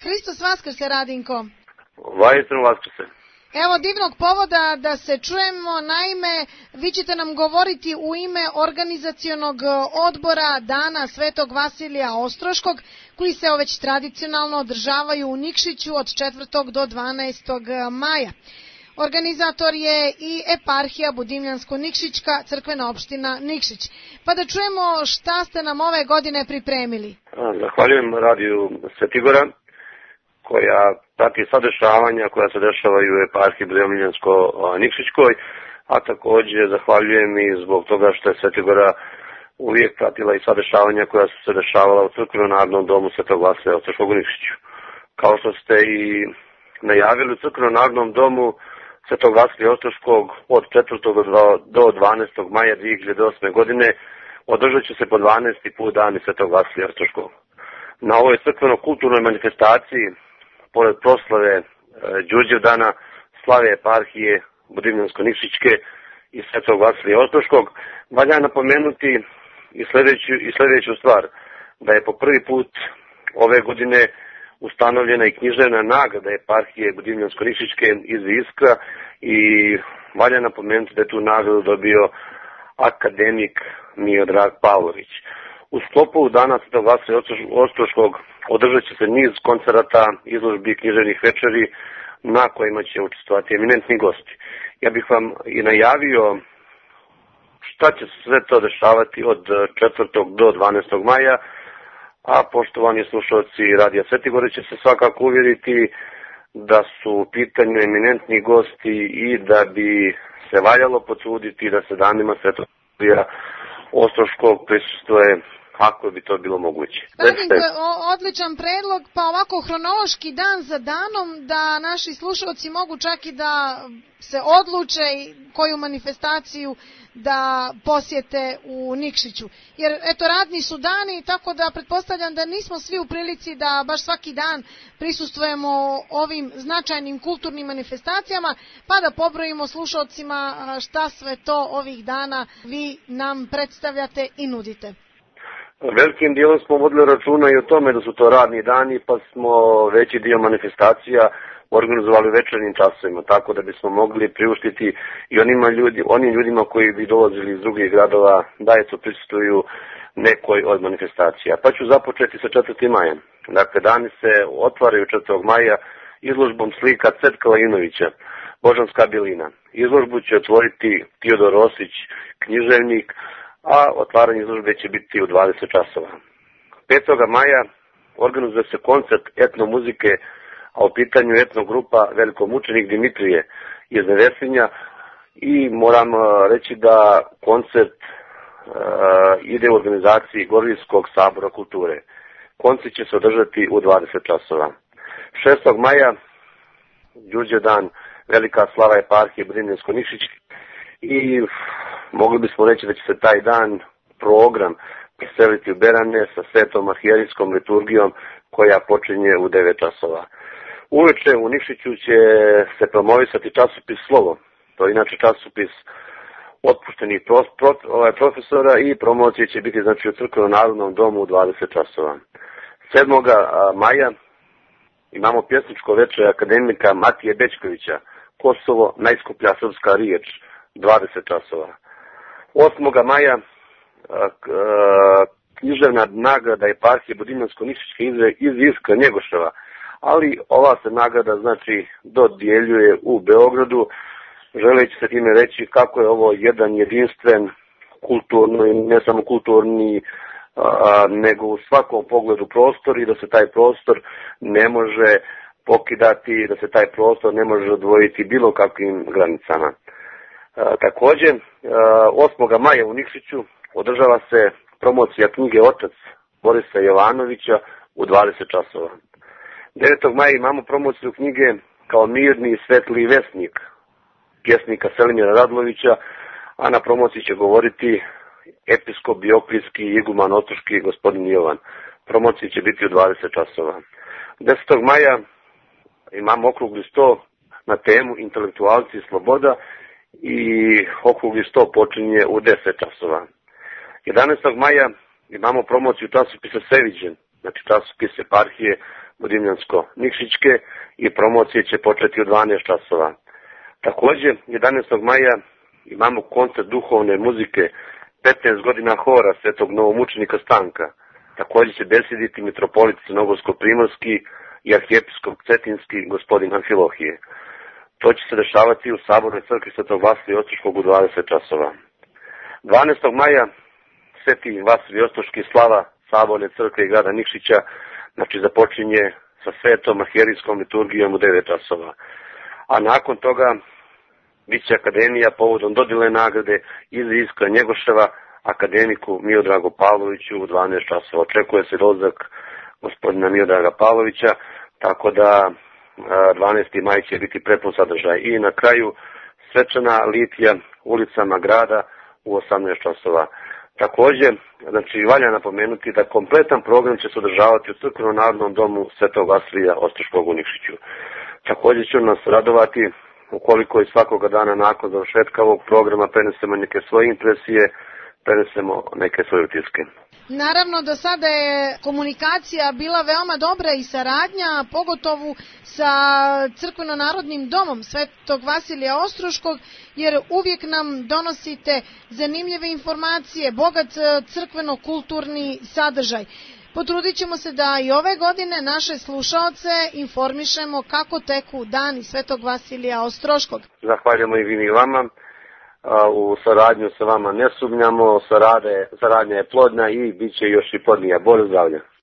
Hristos vaskrse, Radinko. Vaistinu vaskrse. Evo divnog povoda da se čujemo, naime, vi ćete nam govoriti u ime organizacionog odbora Dana Svetog Vasilija Ostroškog, koji se već tradicionalno održavaju u Nikšiću od 4. do 12. maja. Organizator je i eparhija Budimljansko-Nikšićka, crkvena opština Nikšić. Pa da čujemo šta ste nam ove godine pripremili. Zahvaljujem radiju Svetigora, koja prati sva dešavanja koja se dešavaju u eparhiji Budimljansko-Nikšićkoj, a također zahvaljujem i zbog toga što je Svetigora uvijek pratila i sva dešavanja koja su se dešavala u crkvenom narodnom domu Svetog Vasilija Ostroškog u Nikšiću. Kao što ste i najavili, u crkvenom narodnom domu Svetog Vasilija Ostroškog od 4. do 12. maja 2008. godine održat će se po 12. put dani Svetog Vasilija Ostroškog. Na ovoj crkveno-kulturnoj manifestaciji, pored proslave Đurđevdana, slave eparhije Budimljansko-Nikšićke i Svetog Vasilija Ostroškog, valja napomenuti i sljedeću stvar, da je po prvi put ove godine ustanovljena i književna nagrada eparhije Budimljansko-Nikšićke iz Iskra i valja napomenuti da je tu nagradu dobio akademik Miodrag Pavlović. U sklopu Dana Svetog Vasilija Ostroškog održat će se niz koncerata, izložbi i književnih večeri na kojima će učestvovati eminentni gosti. Ja bih vam i najavio šta će se sve to dešavati od 4. do 12. maja, a poštovani slušalci Radija Svetigore će se svakako uvjeriti da su u pitanju eminentni gosti i da bi se valjalo potruditi da se danima Svetog Vasilija Ostroškog prisustvuje ako bi to bilo moguće. Odličan predlog, pa ovako hronološki dan za danom da naši slušalci mogu čak i da se odluče koju manifestaciju da posjete u Nikšiću. Jer eto, radni su dani, tako da pretpostavljam da nismo svi u prilici da baš svaki dan prisustvujemo ovim značajnim kulturnim manifestacijama, pa da pobrojimo slušalcima šta sve to ovih dana vi nam predstavljate i nudite. Velikim dijelom smo vodili računa i o tome da su to radni dani, pa smo veći dio manifestacija organizovali večernjim časovima, tako da bismo mogli priuštiti i onim ljudima koji bi dolazili iz drugih gradova da eto prisustvuju nekoj od manifestacija. Pa ću započeti sa 4. majem. Dakle, dani se otvaraju 4. maja izložbom slika Cvetka Lajinovića, Božanska bjelina. Izložbu će otvoriti Teodor Rosić, književnik, a otvaranje izložbe će biti u 20 časova. 5. maja organizuje se koncert etnomuzike, a u pitanju etnogrupa Velikomučenik Dimitrije iz Nevesinja i moram reći da koncert ide u organizaciji Gorijskog sabora kulture. Koncert će se održati u 20 časova. 6. maja Đurđevdan, velika slava eparhije Budimljansko-Nikšićke i mogli bismo reći da će se taj dan program preseliti u Berane sa svetom arhijerijskom liturgijom koja počinje u 9 časova. Uveče u Nikšiću će se promovisati časopis Slovo. To je inače časopis otpuštenih profesora i promocije će biti znači u Crkvenom narodnom domu u 20 časova. 7. maja imamo pjesničko večer akademika Matije Bečkovića, Kosovo, najskuplja srpska riječ, 20 časova. 8. maja književna nagrada eparhije Budimljansko-Nikšićke iz Iskra Njegoševa, ali ova se nagrada znači dodjeljuje u Beogradu, želeći se time reći kako je ovo jedan jedinstven kulturni, ne samo kulturni, nego u svakom pogledu prostor i da se taj prostor ne može pokidati, da se taj prostor ne može odvojiti bilo kakvim granicama. Također, 8. maja u Nikšiću održava se promocija knjige Otac Borisa Jovanovića u 20 časova. 9. maja imamo promociju knjige Kao mirni i svetli vesnik pjesnika Selimira Radlovića, a na promociji će govoriti episkop Bioklijski i iguman Ostroški gospodin Jovan. Promocija će biti u 20 časova. 10. maja imamo okrugli sto na temu Intelektualci i sloboda i okrugli sto počinje u 10 časova. 11. maja imamo promociju časopisa Seviđen, znači časopis eparhije Budimljansko-Nikšićke i promocije će početi u 12 časova. Također, 11. maja imamo koncert duhovne muzike 15 godina hora Svetog novomučenika Stanka. Također će besediti mitropolit Crnogorsko-Primorski i arhijepiskop Cetinski gospodin Amfilohije. To će se dešavati u Sabornoj crkvi Svetog Vasilija Ostroškog u 20 časova. 12. maja Sveti Vasilij Ostroški slava Saborne crkve i grada Nikšića, znači započinje sa svetom arhijerijskom liturgijom u 9 časova. A nakon toga biće akademija povodom dodjele nagrade ili Iskra Njegoševa akademiku Miodragu Pavloviću u 12 časova. Očekuje se dolazak gospodina Miodraga Pavlovića, tako da 12. maj će biti prepun sadržaj. I na kraju svečana litija ulicama grada u 18 časova. Također, znači, valja napomenuti da kompletan program će se održavati u Crkvenom narodnom domu Svetog Vasilija Ostroškog u Nikšiću. Također će nas radovati ukoliko i svakoga dana nakon završetka ovog programa prenesemo neke svoje impresije, prenesemo neke svoje utiske. Naravno, do sada je komunikacija bila veoma dobra i saradnja, pogotovo sa Crkveno-narodnim domom Svetog Vasilija Ostroškog, jer uvijek nam donosite zanimljive informacije, bogat crkveno-kulturni sadržaj. Potrudit ćemo se da i ove godine naše slušaoce informišemo kako teku dani Svetog Vasilija Ostroškog. Zahvaljujemo i vi i vama. U saradnju sa vama ne sumnjamo, saradnja je plodna i bit će još i plodnija. Bolje zdravlja.